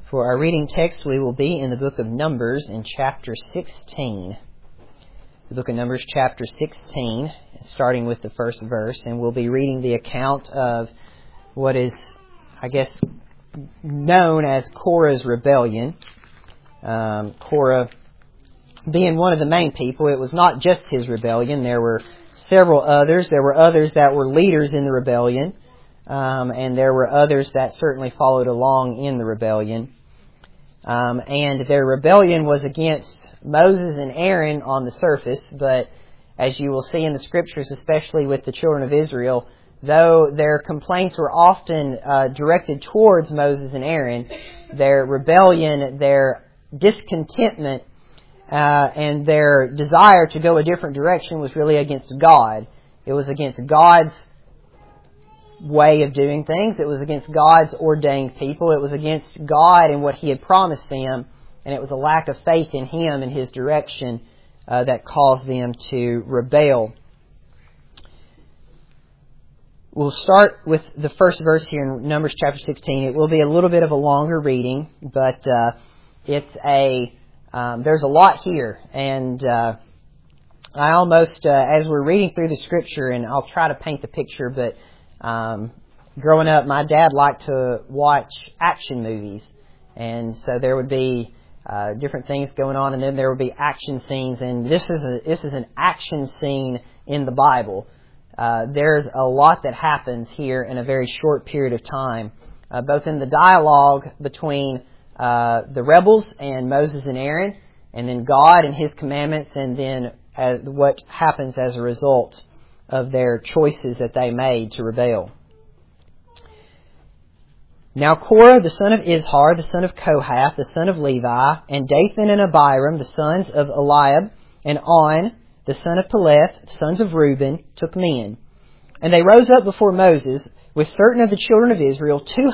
For our reading text, we will be in the book of Numbers in chapter 16. The book of Numbers chapter 16, starting with the first verse, and we'll be reading the account of what is, I guess, known as Korah's rebellion. Korah being one of the main people, it was not just his rebellion. There were several others. There were others that were leaders in the rebellion, and there were others that certainly followed along in the rebellion. And their rebellion was against Moses and Aaron on the surface, but as you will see in the Scriptures, especially with the children of Israel, though their complaints were often directed towards Moses and Aaron, their rebellion, their discontentment, and their desire to go a different direction was really against God. It was against God's way of doing things. It was against God's ordained people. It was against God and what He had promised them. And it was a lack of faith in Him and His direction that caused them to rebel. We'll start with the first verse here in Numbers chapter 16. It will be a little bit of a longer reading, but there's a lot here. And I almost, as we're reading through the Scripture, and I'll try to paint the picture, but growing up, my dad liked to watch action movies, and so there would be different things going on, and then there would be action scenes. And this is an action scene in the Bible. There's a lot that happens here in a very short period of time, both in the dialogue between the rebels and Moses and Aaron, and then God and His commandments, and then what happens as a result of their choices that they made to rebel. Now Korah, the son of Izhar, the son of Kohath, the son of Levi, and Dathan and Abiram, the sons of Eliab, and On, the son of Peleth, the sons of Reuben, took men. And they rose up before Moses with certain of the children of Israel,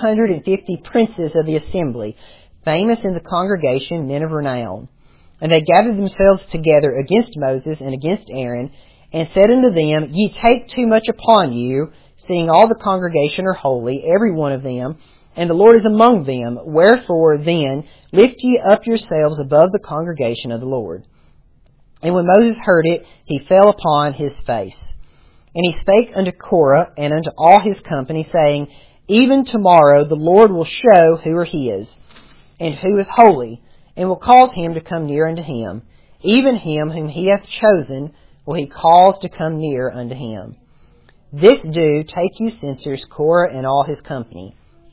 250 princes of the assembly, famous in the congregation, men of renown. And they gathered themselves together against Moses and against Aaron, and said unto them, Ye take too much upon you, seeing all the congregation are holy, every one of them, and the Lord is among them. Wherefore then lift ye up yourselves above the congregation of the Lord. And when Moses heard it, he fell upon his face. And he spake unto Korah and unto all his company, saying, Even tomorrow the Lord will show who are his, and who is holy, and will cause him to come near unto him. Even him whom he hath chosen will he cause to come near unto him. This do, take you censers, Korah and all his company,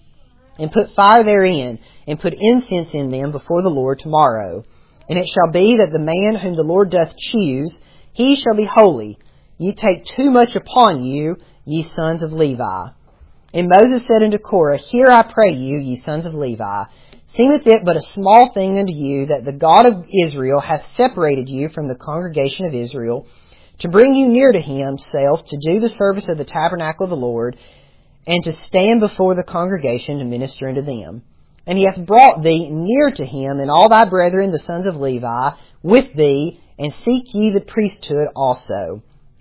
and put fire therein, and put incense in them before the Lord tomorrow. And it shall be that the man whom the Lord doth choose, he shall be holy. Ye take too much upon you, ye sons of Levi. And Moses said unto Korah, Hear, I pray you, ye sons of Levi, seemeth it but a small thing unto you that the God of Israel hath separated you from the congregation of Israel, to bring you near to Himself, to do the service of the tabernacle of the Lord, and to stand before the congregation to minister unto them. And He hath brought thee near to Him, and all thy brethren, the sons of Levi, with thee, and seek ye the priesthood also.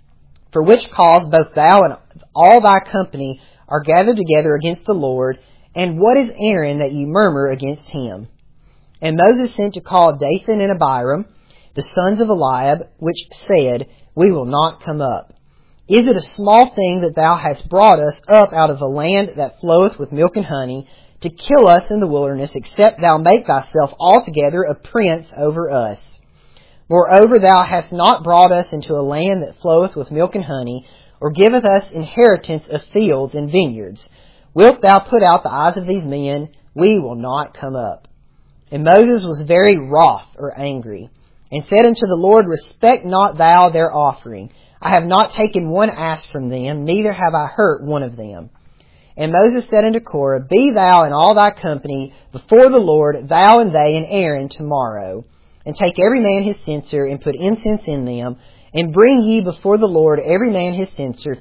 For which cause both thou and all thy company are gathered together against the Lord, and what is Aaron that ye murmur against him? And Moses sent to call Dathan and Abiram, the sons of Eliab, which said, We will not come up. Is it a small thing that thou hast brought us up out of a land that floweth with milk and honey, to kill us in the wilderness, except thou make thyself altogether a prince over us? Moreover, thou hast not brought us into a land that floweth with milk and honey, or giveth us inheritance of fields and vineyards. Wilt thou put out the eyes of these men? We will not come up. And Moses was very wroth, or angry, and said unto the Lord, Respect not thou their offering. I have not taken one ass from them, neither have I hurt one of them. And Moses said unto Korah, Be thou and all thy company before the Lord, thou and they and Aaron tomorrow, and take every man his censer, and put incense in them, and bring ye before the Lord every man his censer,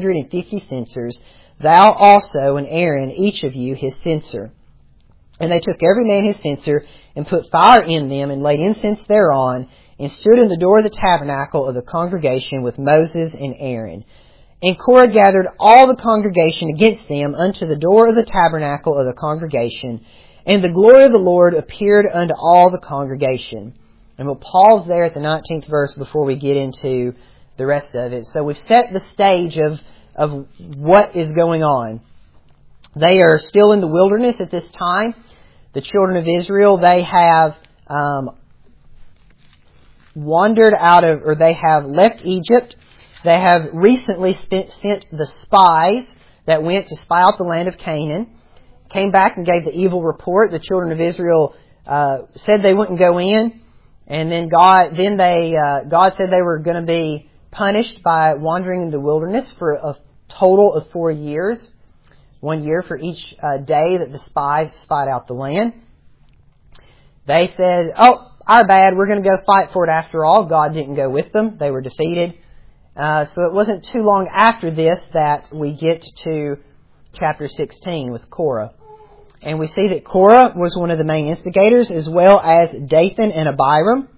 250 censers, thou also and Aaron, each of you his censer. And they took every man his censer, and put fire in them, and laid incense thereon, and stood in the door of the tabernacle of the congregation with Moses and Aaron. And Korah gathered all the congregation against them unto the door of the tabernacle of the congregation, And the glory of the Lord appeared unto all the congregation. And we'll pause there at the 19th verse before we get into the rest of it. So we've set the stage of what is going on. They are still in the wilderness at this time. The children of Israel, they have wandered out of, or they have left Egypt. They have recently sent the spies that went to spy out the land of Canaan. Came back and gave the evil report. The children of Israel said they wouldn't go in. And then God said they were going to be punished by wandering in the wilderness for a total of 4 years. 1 year for each day that the spies spied out the land. They said, oh, our bad, we're going to go fight for it after all. God didn't go with them. They were defeated. So it wasn't too long after this that we get to chapter 16 with Korah. And we see that Korah was one of the main instigators, as well as Dathan and Abiram.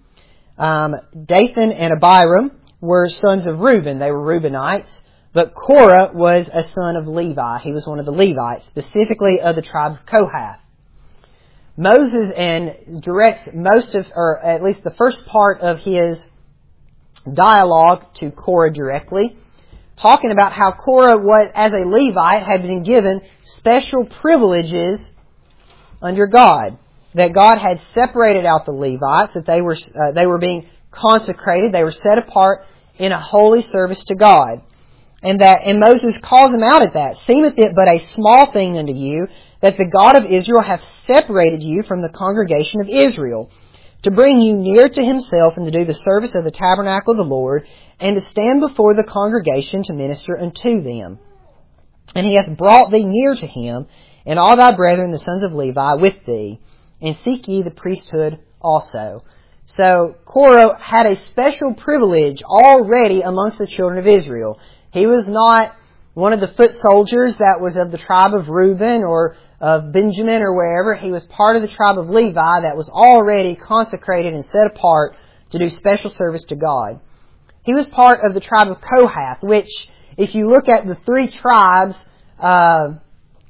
Dathan and Abiram were sons of Reuben. They were Reubenites. But Korah was a son of Levi. He was one of the Levites, specifically of the tribe of Kohath. Moses directs most of, or at least the first part of his dialogue to Korah directly, talking about how Korah was, as a Levite, had been given special privileges under God. That God had separated out the Levites, that they were being consecrated, they were set apart in a holy service to God. And Moses calls them out at that. Seemeth it but a small thing unto you, that the God of Israel hath separated you from the congregation of Israel, to bring you near to himself, and to do the service of the tabernacle of the Lord, and to stand before the congregation to minister unto them. And he hath brought thee near to him, and all thy brethren, the sons of Levi, with thee, and seek ye the priesthood also. So Korah had a special privilege already amongst the children of Israel. He was not one of the foot soldiers that was of the tribe of Reuben or of Benjamin or wherever. He was part of the tribe of Levi that was already consecrated and set apart to do special service to God. He was part of the tribe of Kohath, which, if you look at the three tribes of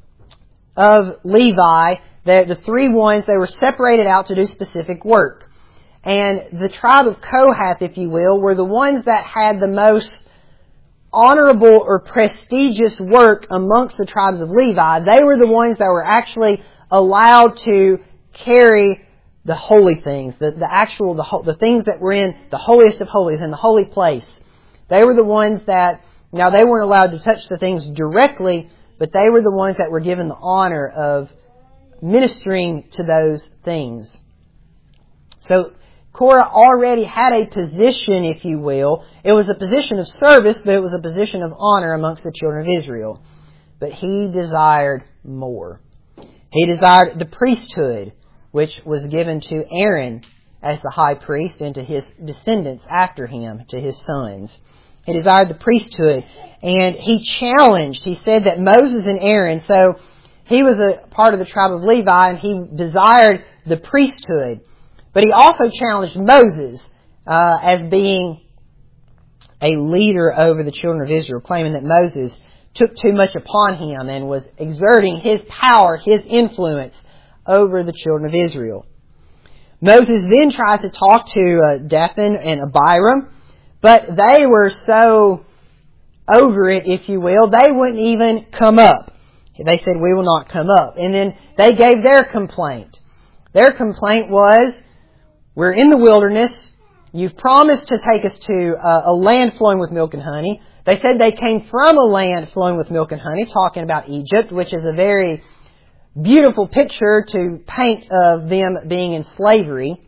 Levi, the three ones, they were separated out to do specific work. And the tribe of Kohath, if you will, were the ones that had the most honorable or prestigious work amongst the tribes of Levi. They were the ones that were actually allowed to carry the holy things, the things that were in the holiest of holies, in the holy place. They were the ones that, now they weren't allowed to touch the things directly, but they were the ones that were given the honor of ministering to those things. So Korah already had a position, if you will. It was a position of service, but it was a position of honor amongst the children of Israel. But he desired more. He desired the priesthood, which was given to Aaron as the high priest and to his descendants after him, to his sons. He desired the priesthood, and he challenged. He said that Moses and Aaron, so he was a part of the tribe of Levi, and he desired the priesthood. But he also challenged Moses as being a leader over the children of Israel, claiming that Moses took too much upon him and was exerting his power, his influence over the children of Israel. Moses then tries to talk to Dathan and Abiram, but they were so over it, if you will, they wouldn't even come up. They said, we will not come up. And then they gave their complaint. Their complaint was, we're in the wilderness. You've promised to take us to a land flowing with milk and honey. They said they came from a land flowing with milk and honey, talking about Egypt, which is a very beautiful picture to paint of them being in slavery.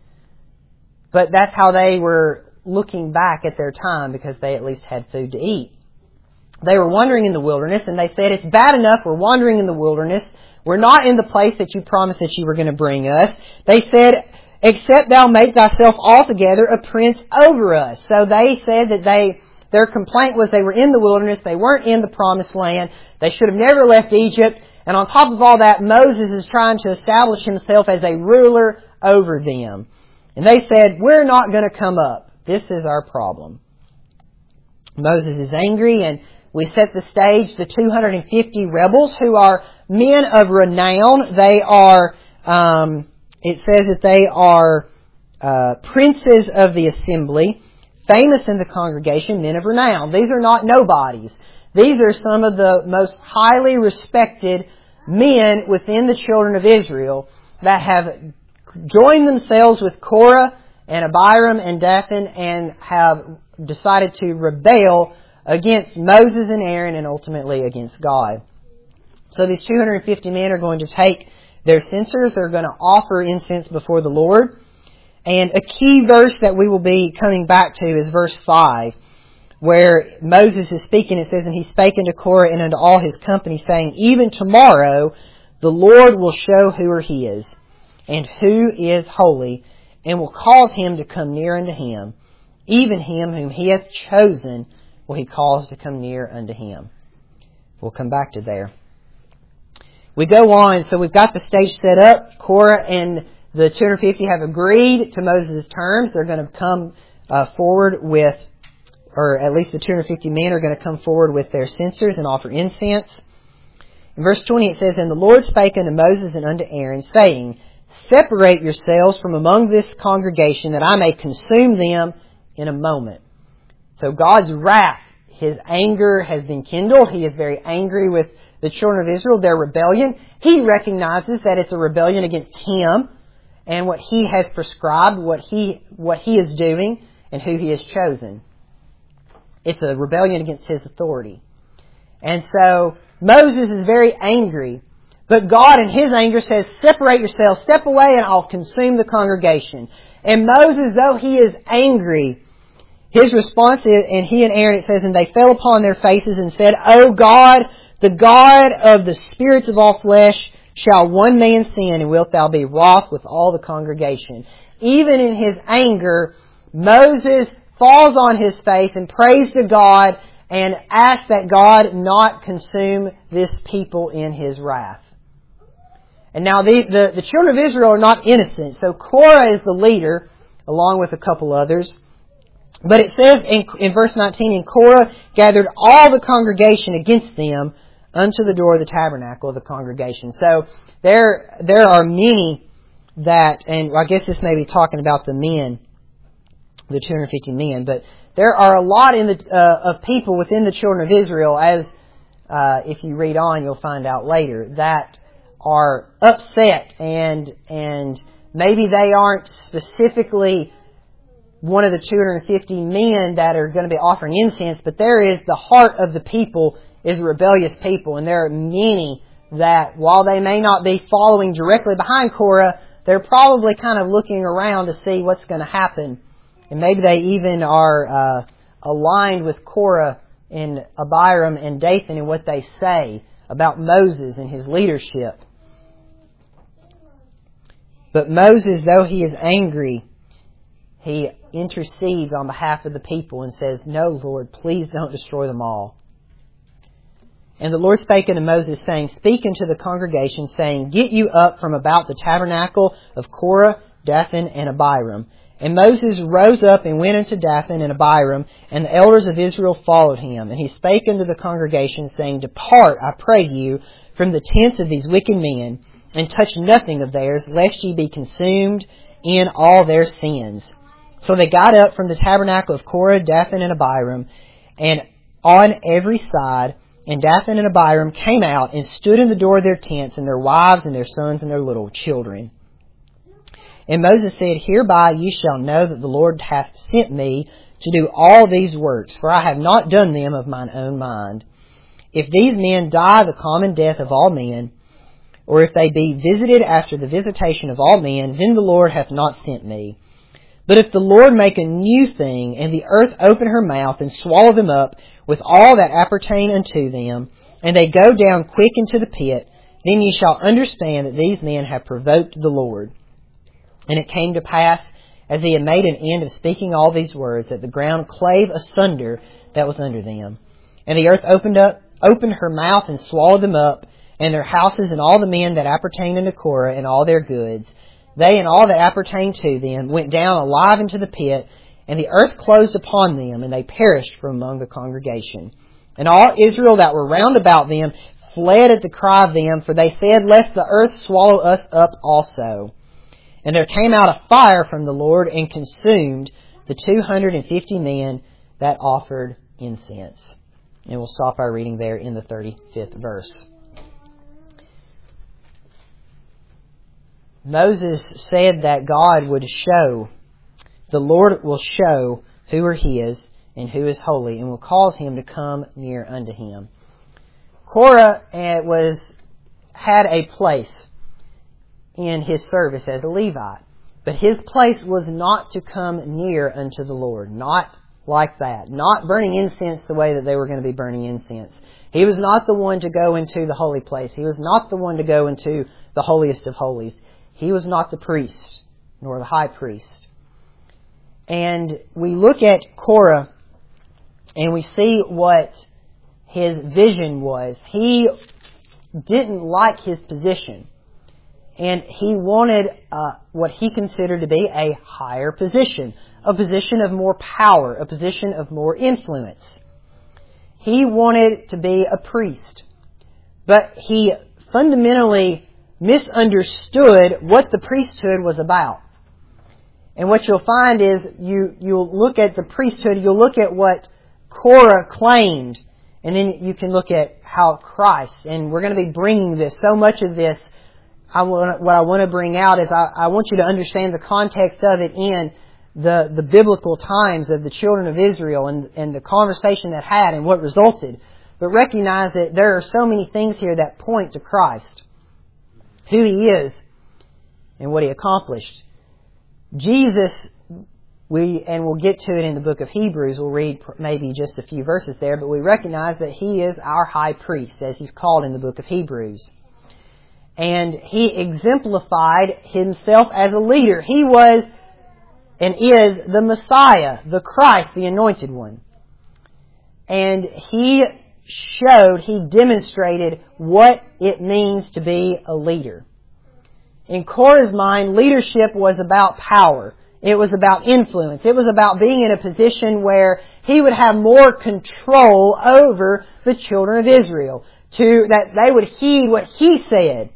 But that's how they were looking back at their time, because they at least had food to eat. They were wandering in the wilderness, and they said, it's bad enough we're wandering in the wilderness. We're not in the place that you promised that you were going to bring us. They said, except thou make thyself altogether a prince over us. So they said that their complaint was they were in the wilderness, they weren't in the promised land, they should have never left Egypt, and on top of all that, Moses is trying to establish himself as a ruler over them. And they said, we're not going to come up. This is our problem. Moses is angry, and we set the stage, the 250 rebels who are men of renown. They are it says that they are princes of the assembly, famous in the congregation, men of renown. These are not nobodies. These are some of the most highly respected men within the children of Israel that have joined themselves with Korah and Abiram and Dathan and have decided to rebel against Moses and Aaron and ultimately against God. So these 250 men are going to take their censers. They're going to offer incense before the Lord. And a key verse that we will be coming back to is verse 5, where Moses is speaking. It says, "And he spake unto Korah and unto all his company, saying, Even tomorrow the Lord will show who are his, and who is holy, and will cause him to come near unto him. Even him whom he hath chosen will he cause to come near unto him." We'll come back to there. We go on. So we've got the stage set up. Korah and the 250 have agreed to Moses' terms. They're going to come forward with, or at least the 250 men are going to come forward with their censers and offer incense. In verse 20 it says, "And the Lord spake unto Moses and unto Aaron, saying, Separate yourselves from among this congregation, that I may consume them in a moment." So God's wrath, His anger has been kindled. He is very angry with the children of Israel, their rebellion. He recognizes that it's a rebellion against Him and what He has prescribed, what He is doing, and who He has chosen. It's a rebellion against His authority. And so Moses is very angry. But God in His anger says, "Separate yourselves, step away, and I'll consume the congregation." And Moses, though he is angry, his response is, and he and Aaron, it says, "And they fell upon their faces and said, O God, the God of the spirits of all flesh, shall one man sin, and wilt thou be wroth with all the congregation?" Even in his anger, Moses falls on his face and prays to God and asks that God not consume this people in His wrath. And now the children of Israel are not innocent. So Korah is the leader, along with a couple others. But it says in verse 19, "And Korah gathered all the congregation against them unto the door of the tabernacle of the congregation." So there are many that, and I guess this may be talking about the men, the 250 men, but there are a lot of people within the children of Israel, as if you read on, you'll find out later, that are upset, and maybe they aren't specifically one of the 250 men that are going to be offering incense, but there is the heart of the people is a rebellious people, and there are many that, while they may not be following directly behind Korah, they're probably kind of looking around to see what's going to happen, and maybe they even are aligned with Korah and Abiram and Dathan in what they say about Moses and his leadership. But Moses, though he is angry, he intercedes on behalf of the people and says, "No, Lord, please don't destroy them all." "And the Lord spake unto Moses, saying, Speak unto the congregation, saying, Get you up from about the tabernacle of Korah, Dathan, and Abiram. And Moses rose up and went unto Dathan and Abiram, and the elders of Israel followed him. And he spake unto the congregation, saying, Depart, I pray you, from the tents of these wicked men, and touch nothing of theirs, lest ye be consumed in all their sins. So they got up from the tabernacle of Korah, Dathan, and Abiram, and on every side, and Dathan and Abiram came out and stood in the door of their tents, and their wives and their sons and their little children. And Moses said, Hereby ye shall know that the Lord hath sent me to do all these works, for I have not done them of mine own mind. If these men die the common death of all men, or if they be visited after the visitation of all men, then the Lord hath not sent me. But if the Lord make a new thing, and the earth open her mouth, and swallow them up with all that appertain unto them, and they go down quick into the pit, then ye shall understand that these men have provoked the Lord. And it came to pass, as he had made an end of speaking all these words, that the ground clave asunder that was under them. And the earth opened her mouth, and swallowed them up, and their houses, and all the men that appertained unto Korah, and all their goods. They and all that appertained to them went down alive into the pit, and the earth closed upon them, and they perished from among the congregation. And all Israel that were round about them fled at the cry of them, for they said, "Lest the earth swallow us up also." And there came out a fire from the Lord and consumed the 250 men that offered incense. And we'll stop our reading there in the 35th verse. Moses said that God would show, the Lord will show who are His and who is holy, and will cause him to come near unto Him. Korah had a place in his service as a Levite, but his place was not to come near unto the Lord, not like that, not burning incense the way that they were going to be burning incense. He was not the one to go into the holy place. He was not the one to go into the holiest of holies. He was not the priest, nor the high priest. And we look at Korah, and we see what his vision was. He didn't like his position, and he wanted what he considered to be a higher position, a position of more power, a position of more influence. He wanted to be a priest, but he fundamentally misunderstood what the priesthood was about. And what you'll find is you'll look at the priesthood, you'll look at what Korah claimed, and then you can look at how Christ, and we're going to be bringing this, so much of this, what I want to bring out is I want you to understand the context of it in the biblical times of the children of Israel and the conversation that had and what resulted. But recognize that there are so many things here that point to Christ, who He is, and what He accomplished. Jesus, we'll get to it in the book of Hebrews, we'll read maybe just a few verses there, but we recognize that He is our high priest, as He's called in the book of Hebrews. And He exemplified Himself as a leader. He was and is the Messiah, the Christ, the Anointed One. And He demonstrated what it means to be a leader. In Korah's mind, leadership was about power. It was about influence. It was about being in a position where he would have more control over the children of Israel, that they would heed what he said,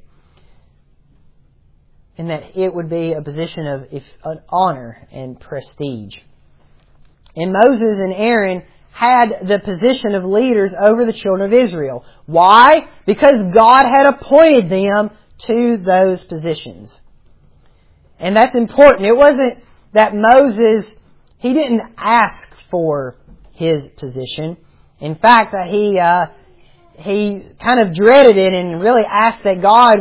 and that it would be a position of honor and prestige. And Moses and Aaron had the position of leaders over the children of Israel. Why? Because God had appointed them to those positions. And that's important. It wasn't that Moses, he didn't ask for his position. In fact, he kind of dreaded it and really asked that God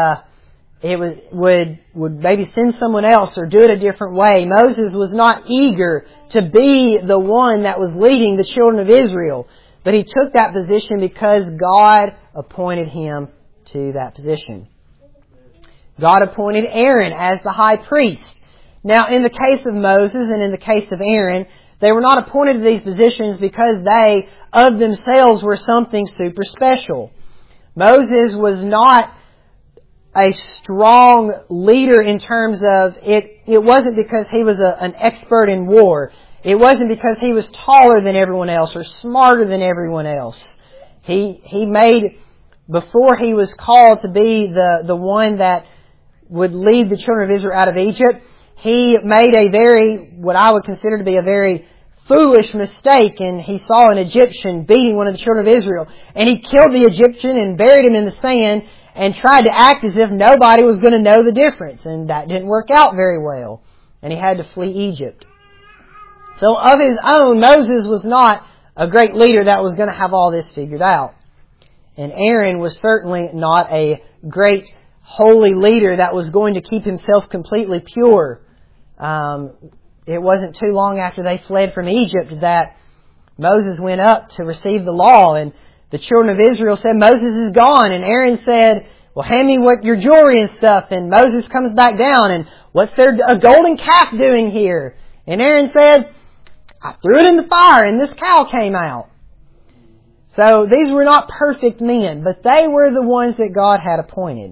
would maybe send someone else or do it a different way. Moses was not eager to be the one that was leading the children of Israel, but he took that position because God appointed him to that position. God appointed Aaron as the high priest. Now, in the case of Moses and in the case of Aaron, they were not appointed to these positions because they, of themselves, were something super special. Moses was not a strong leader in terms of it. It wasn't because he was an expert in war. It wasn't because he was taller than everyone else or smarter than everyone else. He made, before he was called to be the one that would lead the children of Israel out of Egypt, he made what I would consider to be a very foolish mistake, and he saw an Egyptian beating one of the children of Israel, and he killed the Egyptian and buried him in the sand and tried to act as if nobody was going to know the difference, and that didn't work out very well, and he had to flee Egypt. So of his own, Moses was not a great leader that was going to have all this figured out. And Aaron was certainly not a great holy leader that was going to keep himself completely pure. It wasn't too long after they fled from Egypt that Moses went up to receive the law, and the children of Israel said, "Moses is gone." And Aaron said, "Well, hand me your jewelry and stuff." And Moses comes back down, and "What's a golden calf doing here?" And Aaron said, "I threw it in the fire and this cow came out." So these were not perfect men, but they were the ones that God had appointed.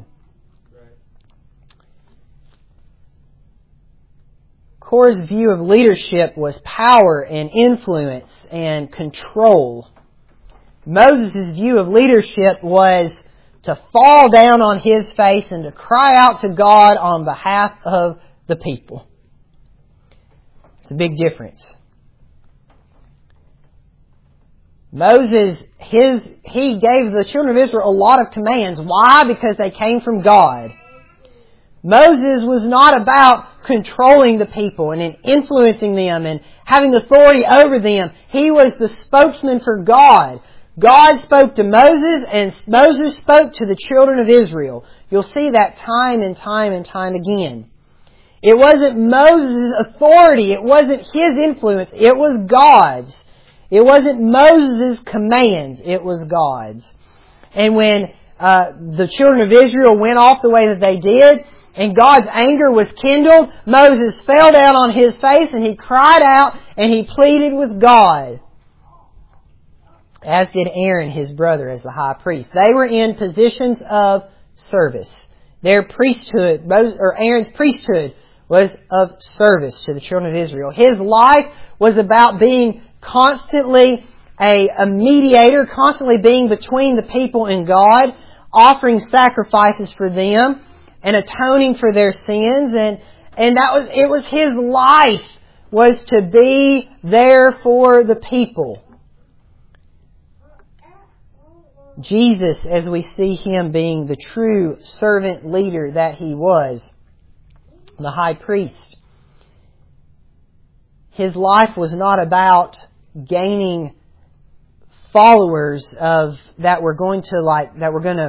Korah's view of leadership was power and influence and control. Moses' view of leadership was to fall down on his face and to cry out to God on behalf of the people. It's a big difference. Moses, he gave the children of Israel a lot of commands. Why? Because they came from God. Moses was not about controlling the people and influencing them and having authority over them. He was the spokesman for God. God spoke to Moses, and Moses spoke to the children of Israel. You'll see that time and time and time again. It wasn't Moses' authority. It wasn't his influence. It was God's. It wasn't Moses' commands. It was God's. And when the children of Israel went off the way that they did, and God's anger was kindled, Moses fell down on his face and he cried out and he pleaded with God. As did Aaron, his brother, as the high priest. They were in positions of service. Their priesthood, Aaron's priesthood, was of service to the children of Israel. His life was about being constantly a mediator, constantly being between the people and God, offering sacrifices for them and atoning for their sins. And it was his life was to be there for the people. Jesus, as we see Him being the true servant leader that He was, the high priest, His life was not about gaining followers that were going to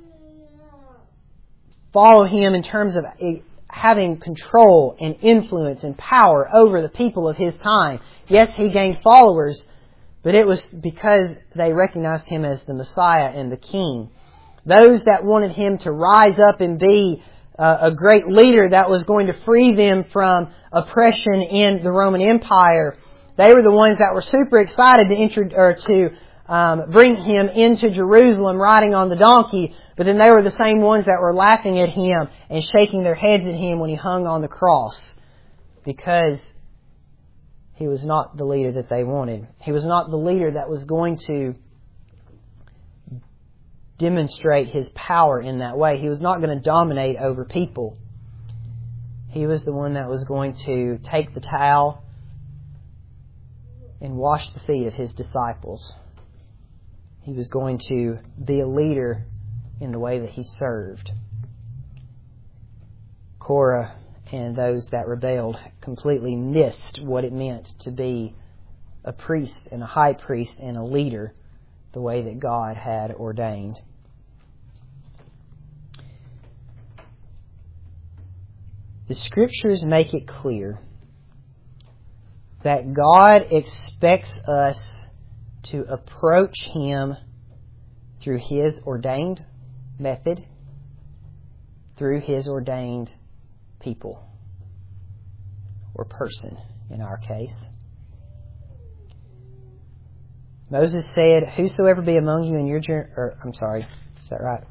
follow Him in terms of having control and influence and power over the people of His time. Yes, He gained followers, but it was because they recognized Him as the Messiah and the King. Those that wanted Him to rise up and be a great leader that was going to free them from oppression in the Roman Empire, they were the ones that were super excited to bring Him into Jerusalem riding on the donkey, but then they were the same ones that were laughing at Him and shaking their heads at Him when He hung on the cross, because He was not the leader that they wanted. He was not the leader that was going to demonstrate His power in that way. He was not going to dominate over people. He was the one that was going to take the towel and wash the feet of His disciples. He was going to be a leader in the way that He served. Korah and those that rebelled completely missed what it meant to be a priest and a high priest and a leader the way that God had ordained. The Scriptures make it clear that God expects us to approach Him through His ordained method, through His ordained people, or person in our case. Moses said, "Whosoever be among you in your journey," is that right?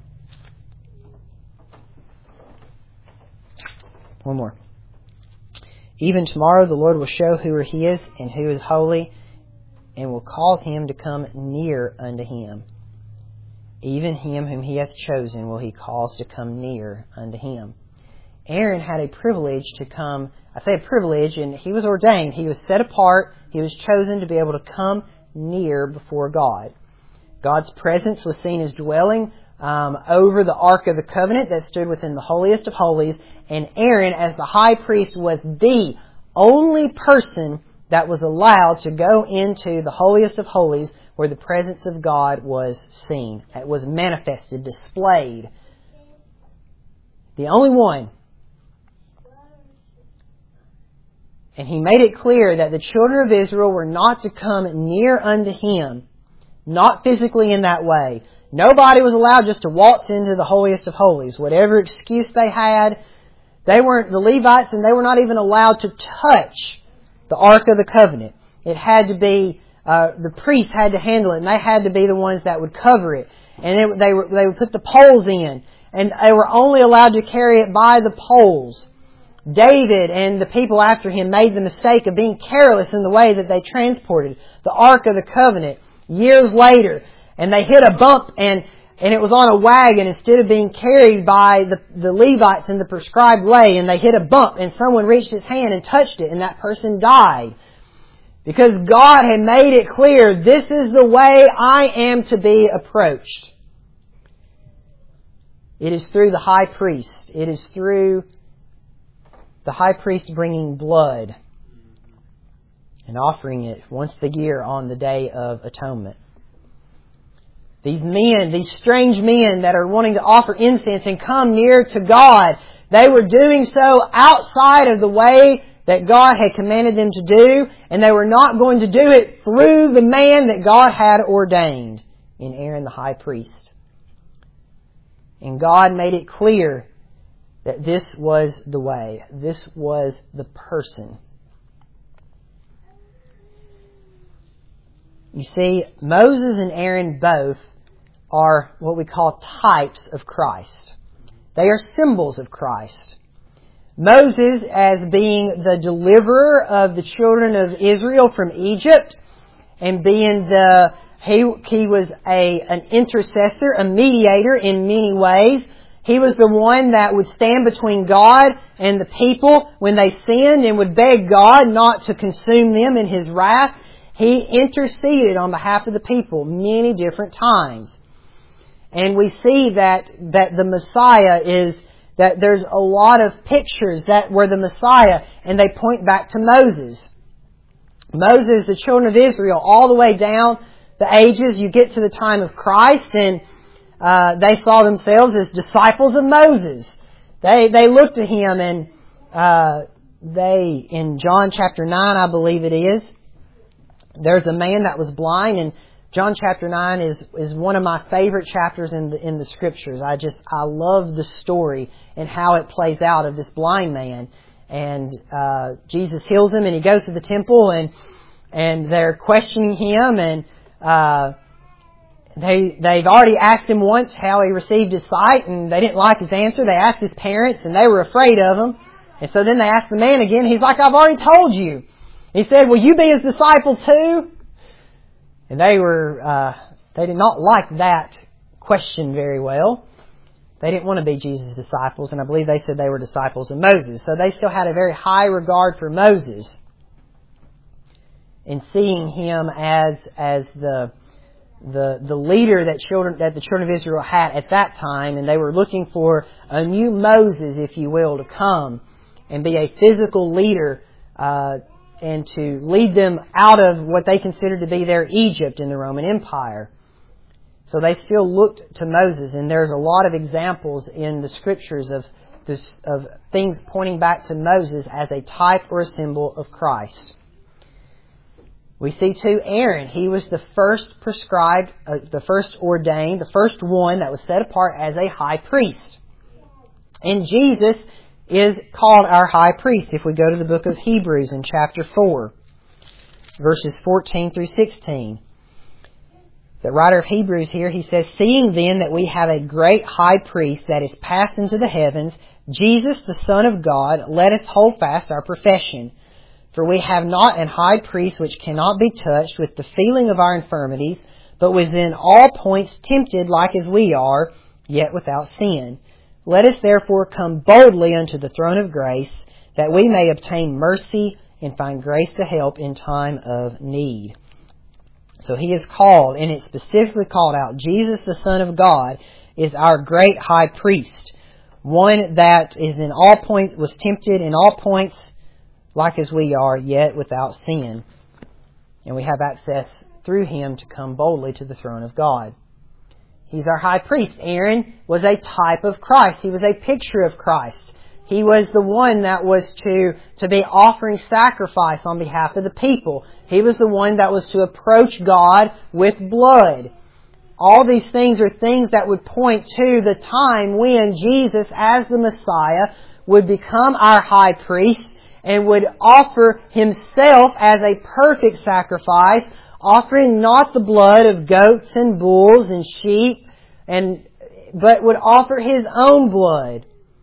One more. "Even tomorrow the Lord will show who are His and who is holy, and will cause him to come near unto Him. Even him whom He hath chosen will He cause to come near unto Him." Aaron had a privilege to come. I say a privilege, and he was ordained. He was set apart. He was chosen to be able to come near before God. God's presence was seen as dwelling over the Ark of the Covenant that stood within the holiest of holies. And Aaron, as the high priest, was the only person that was allowed to go into the holiest of holies where the presence of God was seen. It was manifested, displayed. The only one. And he made it clear that the children of Israel were not to come near unto Him, not physically in that way. Nobody was allowed just to waltz into the holiest of holies. Whatever excuse they had, they weren't the Levites, and they were not even allowed to touch the Ark of the Covenant. It had to be, the priests had to handle it, and they had to be the ones that would cover it. And they would put the poles in, and they were only allowed to carry it by the poles. David and the people after him made the mistake of being careless in the way that they transported the Ark of the Covenant years later. and they hit a bump and it was on a wagon instead of being carried by the Levites in the prescribed way, and they hit a bump and someone reached his hand and touched it and that person died. Because God had made it clear, this is the way I am to be approached. It is through the high priest. It is through the high priest bringing blood and offering it once a year on the Day of Atonement. These men, these strange men that are wanting to offer incense and come near to God, they were doing so outside of the way that God had commanded them to do, and they were not going to do it through the man that God had ordained in Aaron the high priest. And God made it clear that this was the way. This was the person. You see, Moses and Aaron both are what we call types of Christ. They are symbols of Christ. Moses as being the deliverer of the children of Israel from Egypt, and being he was an intercessor, a mediator in many ways. He was the one that would stand between God and the people when they sinned and would beg God not to consume them in His wrath. He interceded on behalf of the people many different times. And we see that the Messiah is, that there's a lot of pictures that were the Messiah, and they point back to Moses. Moses, the children of Israel, all the way down the ages, you get to the time of Christ, and they saw themselves as disciples of Moses. They looked to him, and in John chapter 9, I believe it is, there's a man that was blind, and John chapter 9 is one of my favorite chapters in the Scriptures. I love the story and how it plays out of this blind man. And Jesus heals him, and he goes to the temple, and they're questioning him, and they've already asked him once how he received his sight, and they didn't like his answer. They asked his parents, and they were afraid of him. And so then they asked the man again. He's like, I've already told you. He said, will you be his disciple too? And they did not like that question very well. They didn't want to be Jesus' disciples, and I believe they said they were disciples of Moses. So they still had a very high regard for Moses, in seeing him as the leader that the children of Israel had at that time, and they were looking for a new Moses, if you will, to come and be a physical leader, and to lead them out of what they considered to be their Egypt in the Roman Empire. So they still looked to Moses, and there's a lot of examples in the Scriptures of things pointing back to Moses as a type or a symbol of Christ. We see too Aaron. He was the first prescribed, the first ordained, the first one that was set apart as a high priest. And Jesus is called our high priest if we go to the book of Hebrews in chapter 4, verses 14 through 16. The writer of Hebrews here, he says, seeing then that we have a great high priest that is passed into the heavens, Jesus the Son of God, let us hold fast our profession. For we have not an high priest which cannot be touched with the feeling of our infirmities, but was in all points tempted like as we are, yet without sin. Let us therefore come boldly unto the throne of grace, that we may obtain mercy and find grace to help in time of need. So he is called, and it's specifically called out, Jesus the Son of God is our great high priest. One that is in all points, was tempted in all points like as we are, yet without sin. And we have access through him to come boldly to the throne of God. He's our high priest. Aaron was a type of Christ. He was a picture of Christ. He was the one that was to be offering sacrifice on behalf of the people. He was the one that was to approach God with blood. All these things are things that would point to the time when Jesus, as the Messiah, would become our high priest and would offer himself as a perfect sacrifice, offering not the blood of goats and bulls and sheep, but would offer his own blood.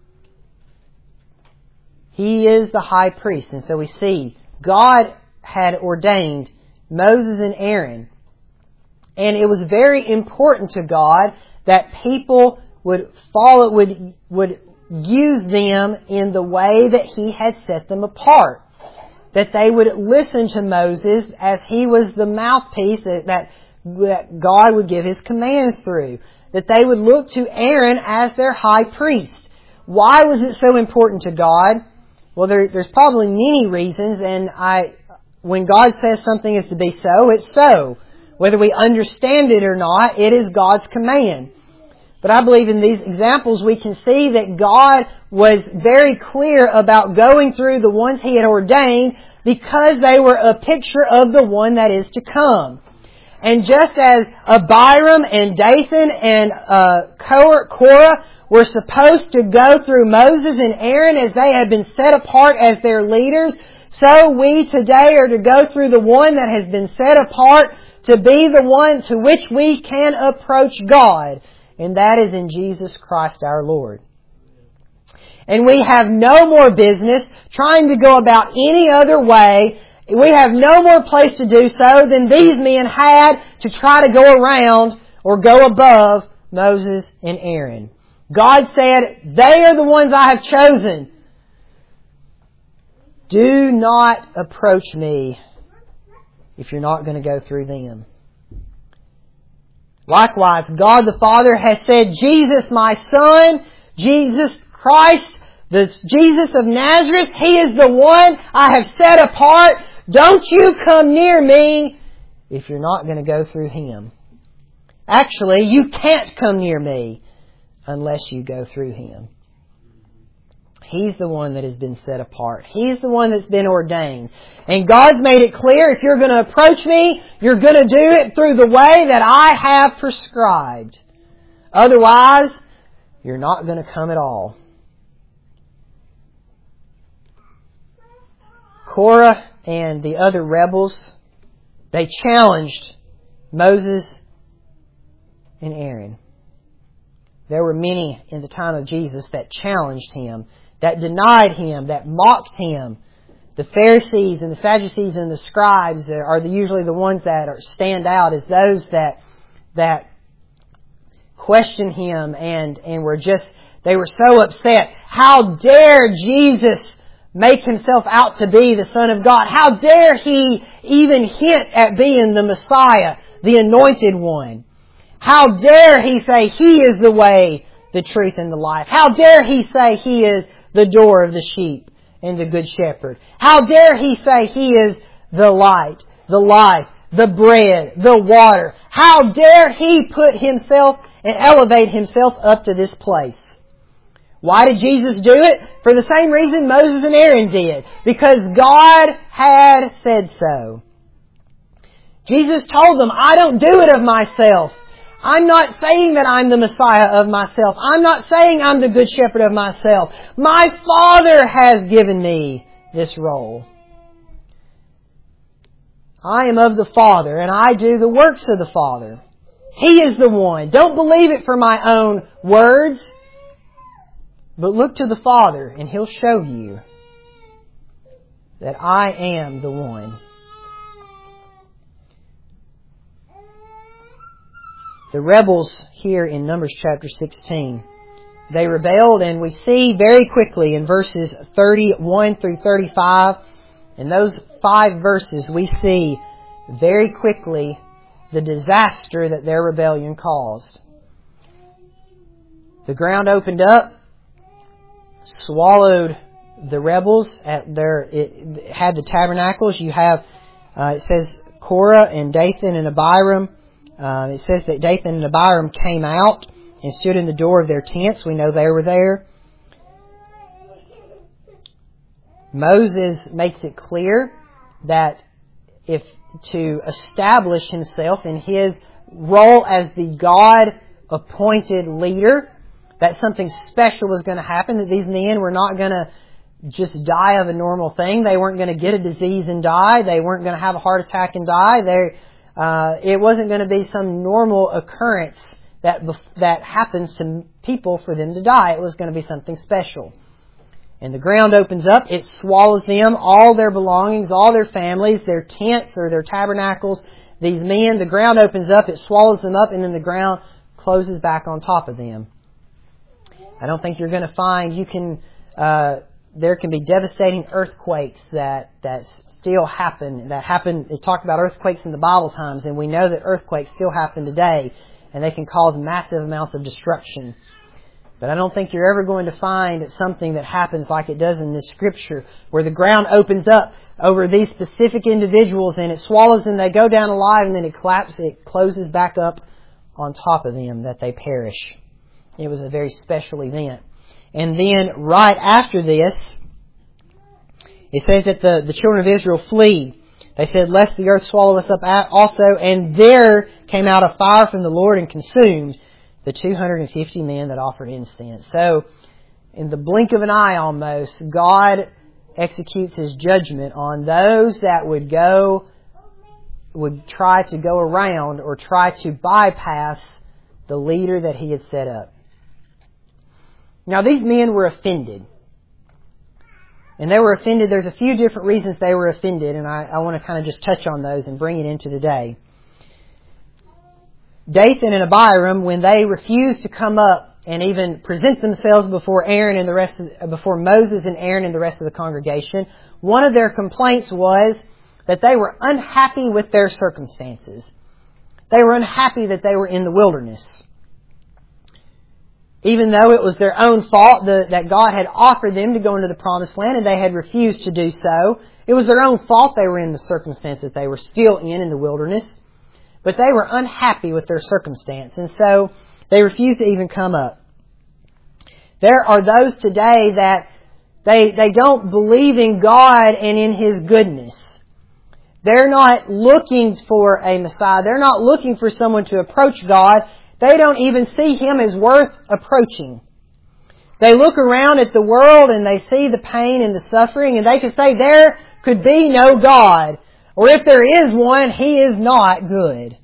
He is the high priest. And so we see God had ordained Moses and Aaron And it was very important to God that people would follow, would use them in the way that He had set them apart. That they would listen to Moses as he was the mouthpiece that God would give His commands through. That they would look to Aaron as their high priest. Why was it so important to God? Well, there's probably many reasons, and when God says something is to be so, it's so. Whether we understand it or not, it is God's command. But I believe in these examples we can see that God was very clear about going through the ones He had ordained because they were a picture of the one that is to come. And just as Abiram and Dathan and Korah were supposed to go through Moses and Aaron as they had been set apart as their leaders, so we today are to go through the one that has been set apart to be the one to which we can approach God. And that is in Jesus Christ our Lord. And we have no more business trying to go about any other way. We have no more place to do so than these men had to try to go around or go above Moses and Aaron. God said, they are the ones I have chosen. Do not approach me if you're not going to go through them. Likewise, God the Father has said, Jesus my Son, Jesus Christ, the Jesus of Nazareth, He is the one I have set apart. Don't you come near me if you're not going to go through Him. Actually, you can't come near me unless you go through Him. He's the one that has been set apart. He's the one that's been ordained. And God's made it clear, if you're going to approach me, you're going to do it through the way that I have prescribed. Otherwise, you're not going to come at all. Korah and the other rebels, they challenged Moses and Aaron. There were many in the time of Jesus that challenged Him, that denied Him, that mocked Him. The Pharisees and the Sadducees and the scribes are usually the ones that stand out as those that question Him and were they were so upset. How dare Jesus make Himself out to be the Son of God? How dare He even hint at being the Messiah, the Anointed One? How dare He say He is the way, the truth, and the life? How dare He say He is the door of the sheep and the good shepherd? How dare He say He is the light, the life, the bread, the water? How dare He put Himself and elevate Himself up to this place? Why did Jesus do it? For the same reason Moses and Aaron did. Because God had said so. Jesus told them, I don't do it of myself. I'm not saying that I'm the Messiah of myself. I'm not saying I'm the Good Shepherd of myself. My Father has given me this role. I am of the Father, and I do the works of the Father. He is the one. Don't believe it for my own words, but look to the Father, and He'll show you that I am the one. The rebels here in Numbers chapter 16, they rebelled, and we see very quickly in verses 31 through 35, in those 5 verses we see very quickly the disaster that their rebellion caused. The ground opened up, swallowed the rebels. It had the tabernacles. You have, it says Korah and Dathan and Abiram. It says that Dathan and Abiram came out and stood in the door of their tents. We know they were there. Moses makes it clear that if to establish himself in his role as the God-appointed leader, that something special was going to happen, that these men were not going to just die of a normal thing. They weren't going to get a disease and die. They weren't going to have a heart attack and die. It wasn't going to be some normal occurrence that happens to people for them to die. It was going to be something special. And the ground opens up. It swallows them, all their belongings, all their families, their tents or their tabernacles. these men, the ground opens up, it swallows them up, and then the ground closes back on top of them. I don't think you're going to find there can be devastating earthquakes that still happen. They talk about earthquakes in the Bible times, and we know that earthquakes still happen today, and they can cause massive amounts of destruction. But I don't think you're ever going to find something that happens like it does in this Scripture, where the ground opens up over these specific individuals and it swallows them, they go down alive, and then it closes back up on top of them, that they perish. It was a very special event. And then right after this, it says that the children of Israel flee. They said, "Lest the earth swallow us up also." And there came out a fire from the Lord and consumed the 250 men that offered incense. So, in the blink of an eye almost, God executes His judgment on those that would try to go around or try to bypass the leader that He had set up. Now, these men were offended. And they were offended. There's a few different reasons they were offended, and I want to kind of just touch on those and bring it into today. Dathan and Abiram, when they refused to come up and even present themselves before before Moses and Aaron and the rest of the congregation, one of their complaints was that they were unhappy with their circumstances. They were unhappy that they were in the wilderness. Even though it was their own fault that God had offered them to go into the Promised Land and they had refused to do so, it was their own fault they were in the circumstances they were still in the wilderness. But they were unhappy with their circumstance, and so they refused to even come up. There are those today that they don't believe in God and in His goodness. They're not looking for a Messiah. They're not looking for someone to approach God. They don't even see Him as worth approaching. They look around at the world and they see the pain and the suffering, and they can say there could be no God. Or if there is one, He is not good.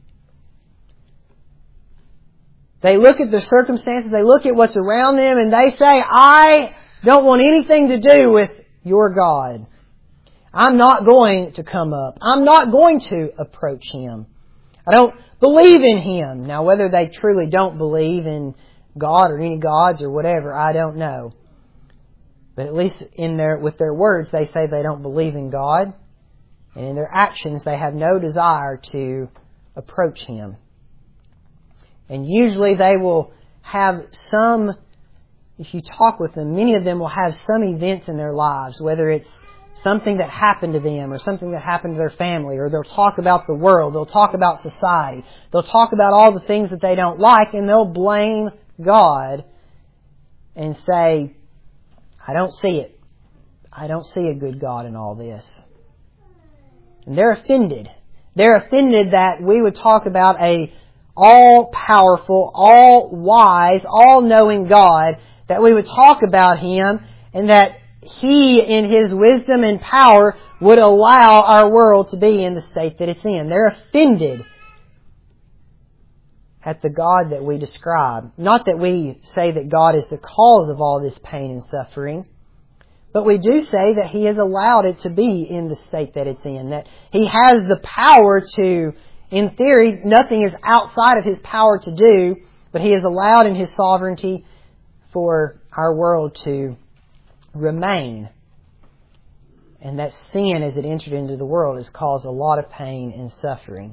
They look at their circumstances, they look at what's around them, and they say, "I don't want anything to do with your God. I'm not going to come up. I'm not going to approach Him. I don't believe in Him." Now, whether they truly don't believe in God or any gods or whatever, I don't know. But at least with their words, they say they don't believe in God. And in their actions, they have no desire to approach Him. And usually they will have if you talk with them, many of them will have some events in their lives, whether it's something that happened to them or something that happened to their family, or they'll talk about the world, they'll talk about society, they'll talk about all the things that they don't like, and they'll blame God and say, "I don't see it. I don't see a good God in all this." And they're offended. They're offended that we would talk about a all-powerful, all-wise, all-knowing God, that we would talk about Him, and that He, in His wisdom and power, would allow our world to be in the state that it's in. They're offended at the God that we describe. Not that we say that God is the cause of all this pain and suffering, but we do say that He has allowed it to be in the state that it's in. That He has the power to, in theory, nothing is outside of His power to do, but He has allowed in His sovereignty for our world to remain. And that sin, as it entered into the world, has caused a lot of pain and suffering.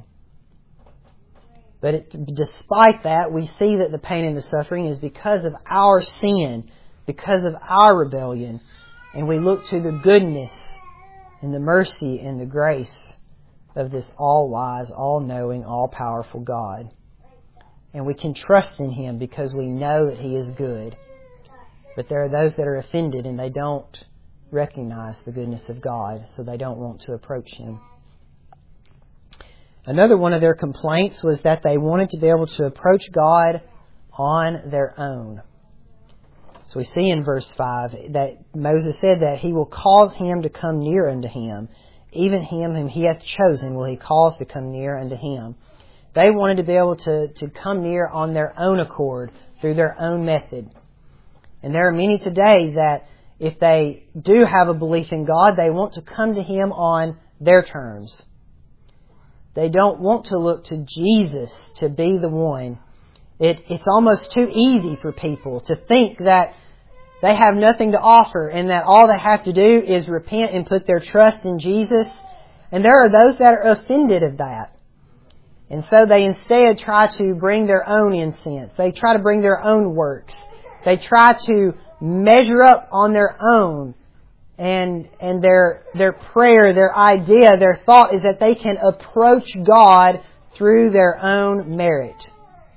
But despite that, we see that the pain and the suffering is because of our sin, because of our rebellion. And we look to the goodness and the mercy and the grace of this all-wise, all-knowing, all-powerful God. And we can trust in Him because we know that He is good. But there are those that are offended and they don't recognize the goodness of God, so they don't want to approach Him. Another one of their complaints was that they wanted to be able to approach God on their own. So we see in verse 5 that Moses said that He will cause him to come near unto Him. Even him whom He hath chosen will He cause to come near unto Him. They wanted to be able to come near on their own accord, through their own method. And there are many today that if they do have a belief in God, they want to come to Him on their terms. They don't want to look to Jesus to be the one. It's almost too easy for people to think that they have nothing to offer and that all they have to do is repent and put their trust in Jesus. And there are those that are offended of that. And so they instead try to bring their own incense. They try to bring their own works. They try to measure up on their own. And their prayer, their idea, their thought is that they can approach God through their own merit.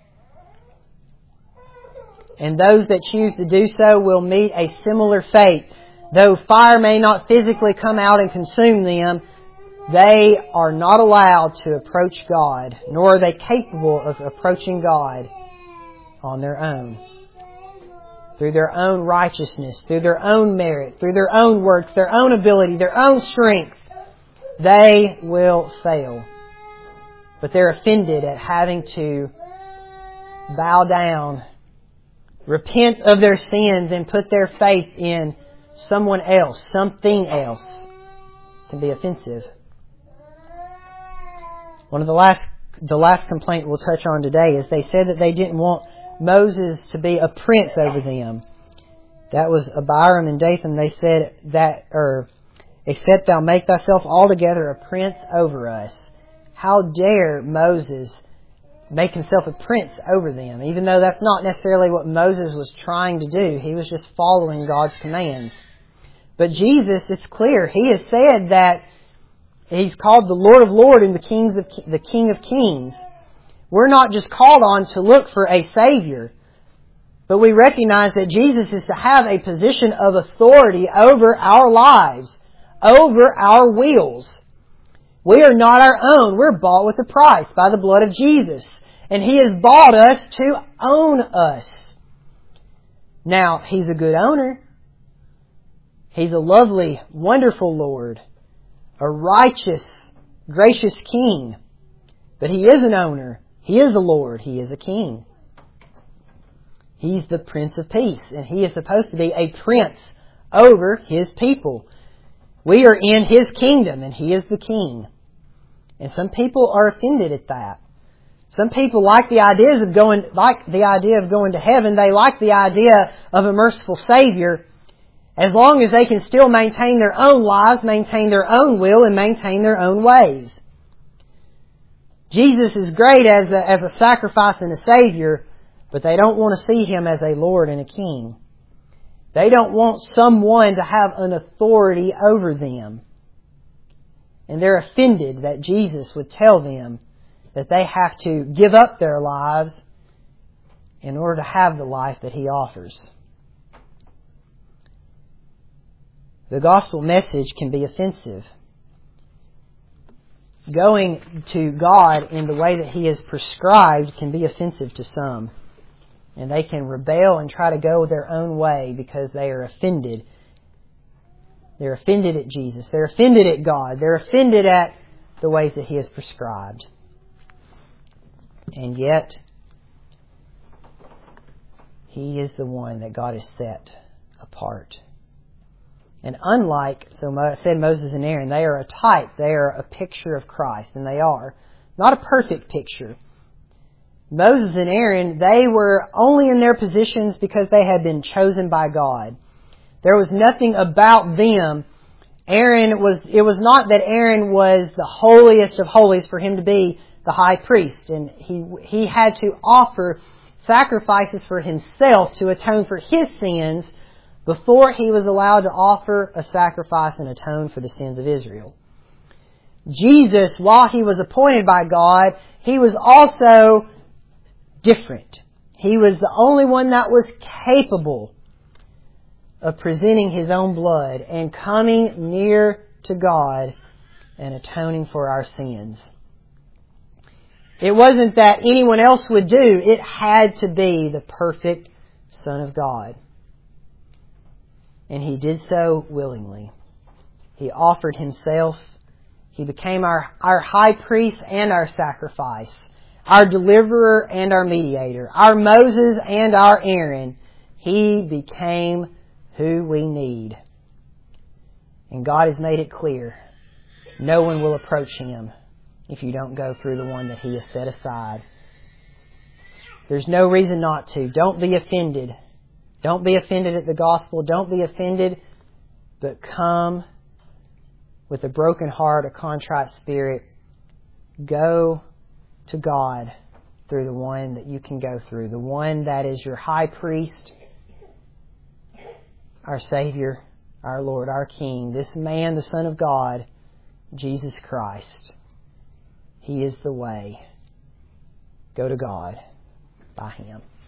And those that choose to do so will meet a similar fate. Though fire may not physically come out and consume them, they are not allowed to approach God, nor are they capable of approaching God on their own. Through their own righteousness, through their own merit, through their own works, their own ability, their own strength, they will fail. But they're offended at having to bow down, repent of their sins, and put their faith in someone else, something else. It can be offensive. One of the last complaint we'll touch on today is they said that they didn't want Moses to be a prince over them. That was Abiram and Dathan. They said that, except thou make thyself altogether a prince over us. How dare Moses make himself a prince over them, even though that's not necessarily what Moses was trying to do. He was just following God's commands. But Jesus, it's clear, He has said that He's called the Lord of Lords and the King of Kings. We're not just called on to look for a Savior, but we recognize that Jesus is to have a position of authority over our lives, over our wills. We are not our own. We're bought with a price by the blood of Jesus. And He has bought us to own us. Now, He's a good owner. He's a lovely, wonderful Lord. A righteous, gracious King. But He is an owner. He is a Lord. He is a King. He's the Prince of Peace. And He is supposed to be a prince over His people. We are in His kingdom and He is the King. And some people are offended at that. Some people like the idea of going to heaven. They like the idea of a merciful Savior, as long as they can still maintain their own lives, maintain their own will, and maintain their own ways. Jesus is great as a sacrifice and a Savior, but they don't want to see Him as a Lord and a King. They don't want someone to have an authority over them. And they're offended that Jesus would tell them that they have to give up their lives in order to have the life that He offers. The gospel message can be offensive. Going to God in the way that He has prescribed can be offensive to some. And they can rebel and try to go their own way because they are offended. They're offended at Jesus. They're offended at God. They're offended at the ways that He has prescribed. And yet, He is the one that God has set apart. And unlike, I said Moses and Aaron, they are a type. They are a picture of Christ. And they are. Not a perfect picture. Moses and Aaron, they were only in their positions because they had been chosen by God. There was nothing about them. It was not that Aaron was the holiest of holies for him to be the high priest. And he had to offer sacrifices for himself to atone for his sins before he was allowed to offer a sacrifice and atone for the sins of Israel. Jesus, while He was appointed by God, He was also different. He was the only one that was capable of presenting His own blood and coming near to God and atoning for our sins. It wasn't that anyone else would do. It had to be the perfect Son of God. And He did so willingly. He offered Himself. He became our high priest and our sacrifice, our deliverer and our mediator, our Moses and our Aaron. He became who we need. And God has made it clear. No one will approach Him if you don't go through the one that He has set aside. There's no reason not to. Don't be offended. Don't be offended at the gospel. Don't be offended, but come with a broken heart, a contrite spirit. Go to God through the one that you can go through, the one that is your high priest, our Savior, our Lord, our King, this man, the Son of God, Jesus Christ. He is the way. Go to God by Him.